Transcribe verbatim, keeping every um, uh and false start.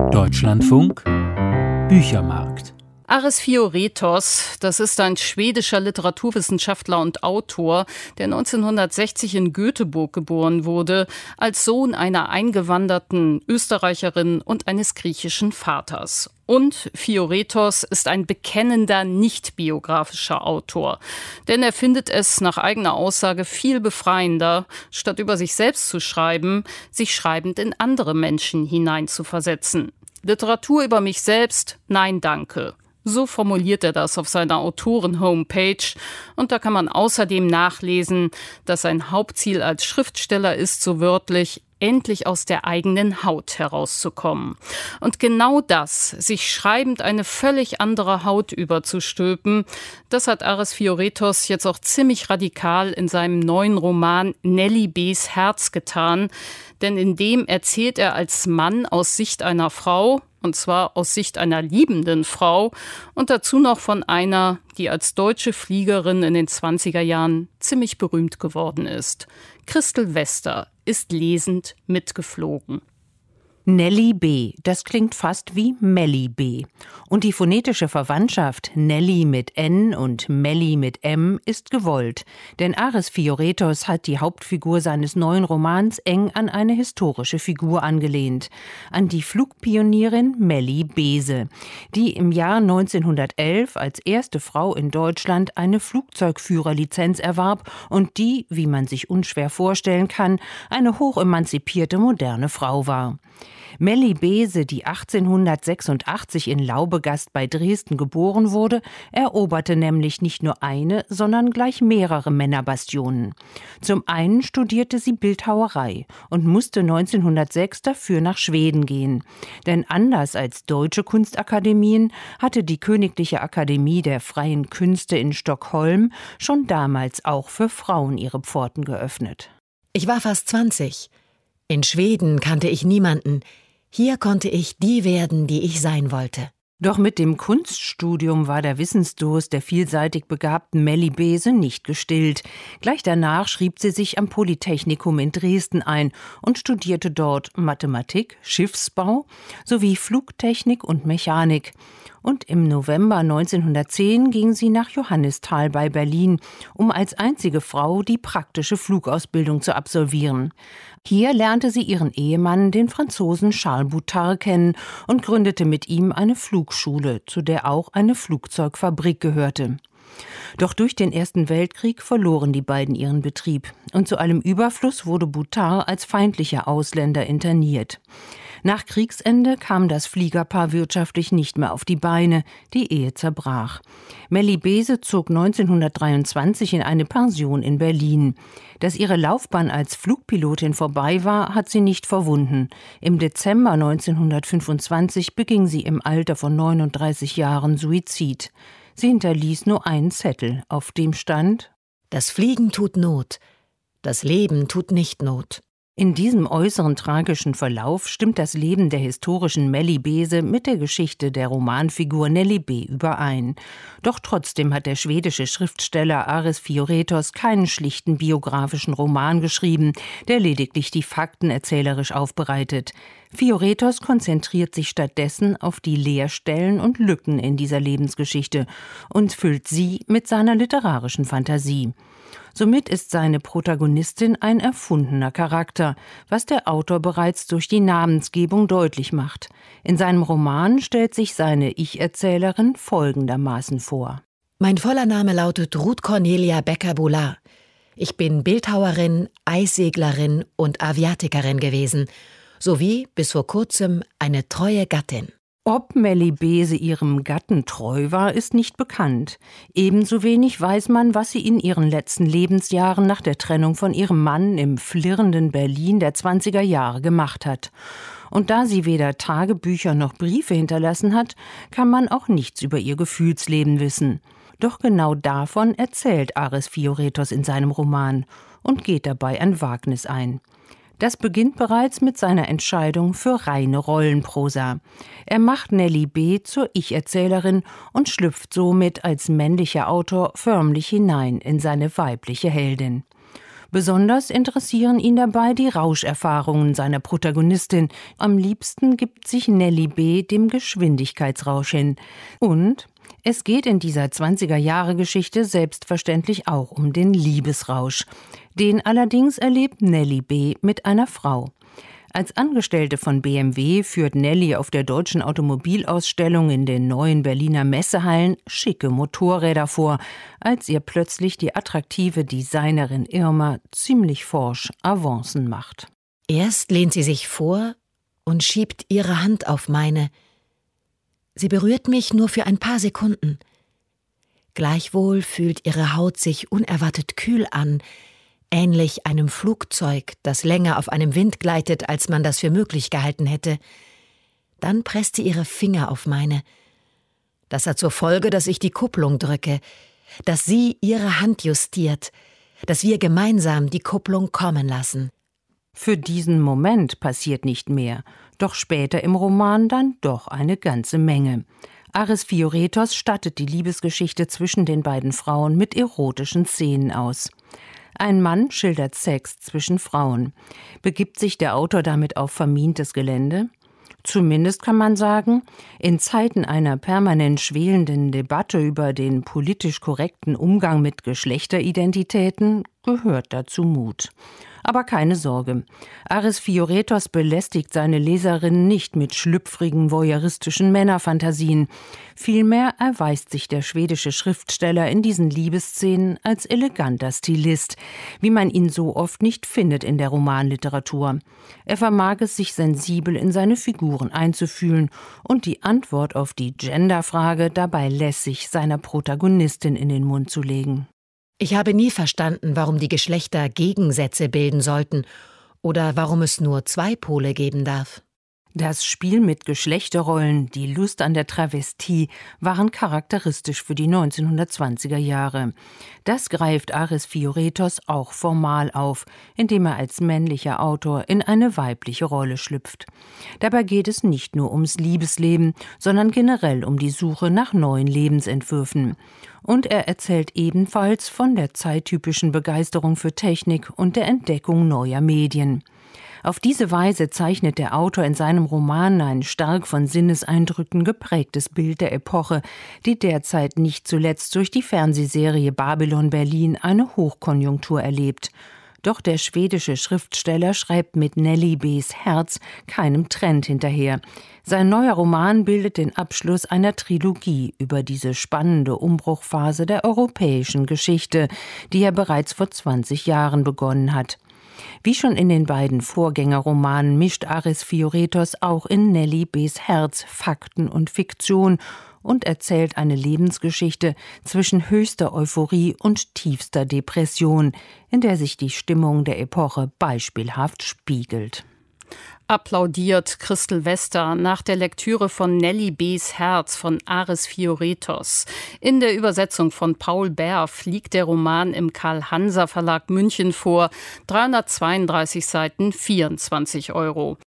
Deutschlandfunk Büchermarkt. Ares Fioretos, das ist ein schwedischer Literaturwissenschaftler und Autor, der neunzehnhundertsechzig in Göteborg geboren wurde, als Sohn einer eingewanderten Österreicherin und eines griechischen Vaters. Und Fioretos ist ein bekennender, nicht biografischer Autor. Denn er findet es nach eigener Aussage viel befreiender, statt über sich selbst zu schreiben, sich schreibend in andere Menschen hineinzuversetzen. Literatur über mich selbst? Nein, danke. So formuliert er das auf seiner Autoren-Homepage. Und da kann man außerdem nachlesen, dass sein Hauptziel als Schriftsteller ist, so wörtlich, endlich aus der eigenen Haut herauszukommen. Und genau das, sich schreibend eine völlig andere Haut überzustülpen, das hat Ares Fioretos jetzt auch ziemlich radikal in seinem neuen Roman Nelly B.'s Herz getan. Denn in dem erzählt er als Mann aus Sicht einer Frau, und zwar aus Sicht einer liebenden Frau und dazu noch von einer, die als deutsche Fliegerin in den zwanziger Jahren ziemlich berühmt geworden ist. Christel Wester ist lesend mitgeflogen. Nelly B., das klingt fast wie Melly B. Und die phonetische Verwandtschaft Nelly mit N und Melly mit M ist gewollt. Denn Ares Fioretos hat die Hauptfigur seines neuen Romans eng an eine historische Figur angelehnt. An die Flugpionierin Melly Beese, die im Jahr neunzehnhundertelf als erste Frau in Deutschland eine Flugzeugführerlizenz erwarb und die, wie man sich unschwer vorstellen kann, eine hochemanzipierte moderne Frau war. Melly Beese, die achtzehnhundertsechsundachtzig in Laubegast bei Dresden geboren wurde, eroberte nämlich nicht nur eine, sondern gleich mehrere Männerbastionen. Zum einen studierte sie Bildhauerei und musste neunzehnhundertsechs dafür nach Schweden gehen. Denn anders als deutsche Kunstakademien hatte die Königliche Akademie der Freien Künste in Stockholm schon damals auch für Frauen ihre Pforten geöffnet. Ich war fast zwanzig. In Schweden kannte ich niemanden. Hier konnte ich die werden, die ich sein wollte. Doch mit dem Kunststudium war der Wissensdurst der vielseitig begabten Melly Beese nicht gestillt. Gleich danach schrieb sie sich am Polytechnikum in Dresden ein und studierte dort Mathematik, Schiffsbau sowie Flugtechnik und Mechanik. Und im November neunzehnhundertzehn ging sie nach Johannisthal bei Berlin, um als einzige Frau die praktische Flugausbildung zu absolvieren. Hier lernte sie ihren Ehemann, den Franzosen Charles Boutard, kennen und gründete mit ihm eine Flugschule, zu der auch eine Flugzeugfabrik gehörte. Doch durch den Ersten Weltkrieg verloren die beiden ihren Betrieb und zu allem Überfluss wurde Boutard als feindlicher Ausländer interniert. Nach Kriegsende kam das Fliegerpaar wirtschaftlich nicht mehr auf die Beine, die Ehe zerbrach. Melly Beese zog neunzehnhundertdreiundzwanzig in eine Pension in Berlin. Dass ihre Laufbahn als Flugpilotin vorbei war, hat sie nicht verwunden. Im Dezember neunzehnhundertfünfundzwanzig beging sie im Alter von neununddreißig Jahren Suizid. Sie hinterließ nur einen Zettel, auf dem stand: Das Fliegen tut Not, das Leben tut nicht Not. In diesem äußeren tragischen Verlauf stimmt das Leben der historischen Melly Beese mit der Geschichte der Romanfigur Nelly B. überein. Doch trotzdem hat der schwedische Schriftsteller Ares Fioretos keinen schlichten biografischen Roman geschrieben, der lediglich die Fakten erzählerisch aufbereitet. Fioretos konzentriert sich stattdessen auf die Leerstellen und Lücken in dieser Lebensgeschichte und füllt sie mit seiner literarischen Fantasie. Somit ist seine Protagonistin ein erfundener Charakter, was der Autor bereits durch die Namensgebung deutlich macht. In seinem Roman stellt sich seine Ich-Erzählerin folgendermaßen vor. Mein voller Name lautet Ruth Cornelia Becker-Boulard. Ich bin Bildhauerin, Eisseglerin und Aviatikerin gewesen, sowie bis vor kurzem eine treue Gattin. Ob Melly Beese ihrem Gatten treu war, ist nicht bekannt. Ebenso wenig weiß man, was sie in ihren letzten Lebensjahren nach der Trennung von ihrem Mann im flirrenden Berlin der zwanziger Jahre gemacht hat. Und da sie weder Tagebücher noch Briefe hinterlassen hat, kann man auch nichts über ihr Gefühlsleben wissen. Doch genau davon erzählt Ares Fioretos in seinem Roman und geht dabei ein Wagnis ein. Das beginnt bereits mit seiner Entscheidung für reine Rollenprosa. Er macht Nelly B. zur Ich-Erzählerin und schlüpft somit als männlicher Autor förmlich hinein in seine weibliche Heldin. Besonders interessieren ihn dabei die Rauscherfahrungen seiner Protagonistin. Am liebsten gibt sich Nellie B. dem Geschwindigkeitsrausch hin. Und es geht in dieser zwanziger-Jahre-Geschichte selbstverständlich auch um den Liebesrausch. Den allerdings erlebt Nellie B. mit einer Frau. Als Angestellte von B M W führt Nellie auf der deutschen Automobilausstellung in den neuen Berliner Messehallen schicke Motorräder vor, als ihr plötzlich die attraktive Designerin Irma ziemlich forsch Avancen macht. Erst lehnt sie sich vor und schiebt ihre Hand auf meine. Sie berührt mich nur für ein paar Sekunden. Gleichwohl fühlt ihre Haut sich unerwartet kühl an, ähnlich einem Flugzeug, das länger auf einem Wind gleitet, als man das für möglich gehalten hätte. Dann presst sie ihre Finger auf meine. Das hat zur Folge, dass ich die Kupplung drücke, dass sie ihre Hand justiert, dass wir gemeinsam die Kupplung kommen lassen. Für diesen Moment passiert nicht mehr, doch später im Roman dann doch eine ganze Menge. Aris Fioretos stattet die Liebesgeschichte zwischen den beiden Frauen mit erotischen Szenen aus. Ein Mann schildert Sex zwischen Frauen. Begibt sich der Autor damit auf vermintes Gelände? Zumindest kann man sagen, in Zeiten einer permanent schwelenden Debatte über den politisch korrekten Umgang mit Geschlechteridentitäten gehört dazu Mut. Aber keine Sorge, Aris Fioretos belästigt seine Leserinnen nicht mit schlüpfrigen voyeuristischen Männerfantasien. Vielmehr erweist sich der schwedische Schriftsteller in diesen Liebesszenen als eleganter Stilist, wie man ihn so oft nicht findet in der Romanliteratur. Er vermag es, sich sensibel in seine Figuren einzufühlen und die Antwort auf die Genderfrage dabei lässig seiner Protagonistin in den Mund zu legen. Ich habe nie verstanden, warum die Geschlechter Gegensätze bilden sollten oder warum es nur zwei Pole geben darf. Das Spiel mit Geschlechterrollen, die Lust an der Travestie, waren charakteristisch für die neunzehnhundertzwanziger Jahre. Das greift Aris Fioretos auch formal auf, indem er als männlicher Autor in eine weibliche Rolle schlüpft. Dabei geht es nicht nur ums Liebesleben, sondern generell um die Suche nach neuen Lebensentwürfen. Und er erzählt ebenfalls von der zeittypischen Begeisterung für Technik und der Entdeckung neuer Medien. Auf diese Weise zeichnet der Autor in seinem Roman ein stark von Sinneseindrücken geprägtes Bild der Epoche, die derzeit nicht zuletzt durch die Fernsehserie Babylon Berlin eine Hochkonjunktur erlebt. Doch der schwedische Schriftsteller schreibt mit Nellie B.'s Herz keinem Trend hinterher. Sein neuer Roman bildet den Abschluss einer Trilogie über diese spannende Umbruchphase der europäischen Geschichte, die er bereits vor zwanzig Jahren begonnen hat. Wie schon in den beiden Vorgängerromanen mischt Aris Fioretos auch in Nellie B.'s Herz Fakten und Fiktion und erzählt eine Lebensgeschichte zwischen höchster Euphorie und tiefster Depression, in der sich die Stimmung der Epoche beispielhaft spiegelt. Applaudiert Christel Wester nach der Lektüre von Nellie B.'s Herz von Aris Fioretos. In der Übersetzung von Paul Berf liegt der Roman im Karl-Hanser Verlag München vor. dreihundertzweiunddreißig Seiten, vierundzwanzig Euro.